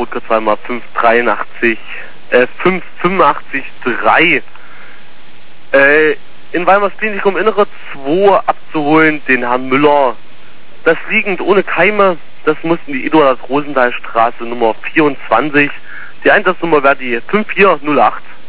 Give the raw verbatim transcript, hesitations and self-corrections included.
Rotgers zweimal fünf dreiundachtzig, äh, fünf fünfundachtzig drei. Äh, in Weimars Klinikum Innere zwei abzuholen, den Herrn Müller. Das liegend ohne Keime, das mussten die Eduard Rosendahl Straße Nummer vierundzwanzig. Die Einsatznummer wäre die fünf vier null acht.